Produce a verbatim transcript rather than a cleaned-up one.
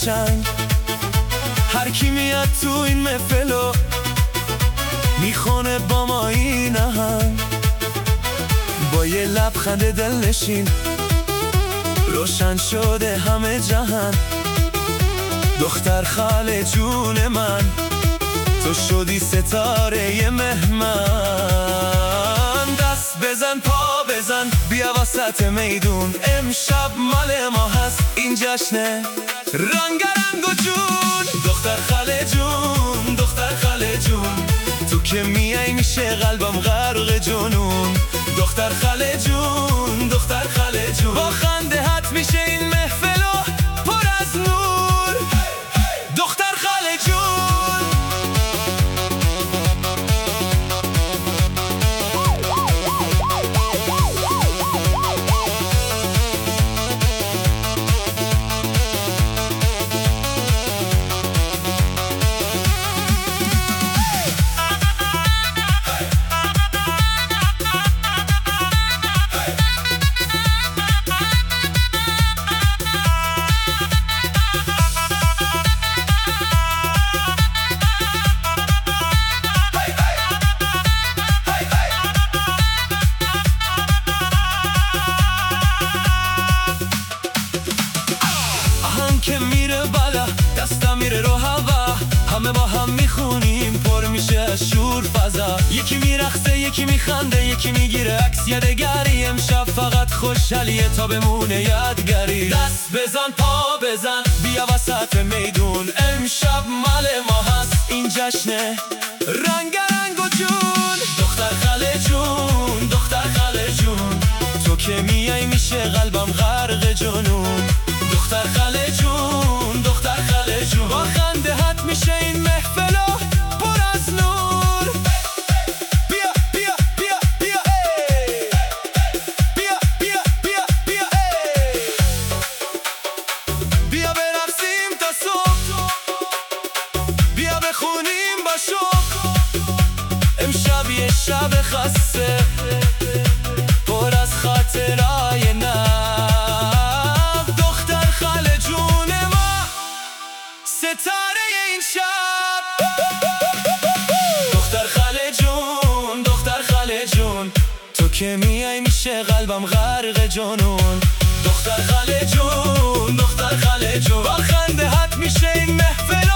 قشنگ. هر کی میاد تو این محفلو میخونه با ما این آهنگ. با یه لبخند دلنشین روشن شده همه جهان. دختر خاله جون من، تو شدی ستاره مهمن. دست بزن پا بزن بیا وسط میدون، امشب مال ما هست این جشنه رنگارنگ و جون. دختر خاله جون، دختر خاله جون، تو که میای میشه قلبم غرق جنون. دختر خاله جون، دختر خاله جون، با خنده هات میشه این محفلو پر از نور. دختر خاله جون. که میره بالا دستم میره رو هوا، همه با هم میخونیم پر میشه از شور فضا. یکی میرقصه یکی میخنده یکی میگیره عکس یادگاری. امشب فقط خوشحالیه تا بمونه یادگاری. دست بزن پا بزن بیا وسط میدون، امشب مال ما هست این جشنه رنگارنگ و جون. دختر خاله جون، دختر خاله جون، تو که میای میشه قلبم غرق جنون. دختر خاله جون، دختر خاله جون، با خنده هات میشه این محفلو پر از نور. بیا بیا بیا بیا ای، بیا بیا بیا بیا ای، بیا برقصیم تا صبح، بیا بخونیم با شوق. امشب یه شب خاصه پر از خاطرای ناب. دختر خاله جون ما ستاره این شب. دختر خاله جون، دختر خاله جون، تو که میای میشه قلبم غرق جنون. دختر خاله جون، دختر خاله جون، با خنده هات میشه این محفل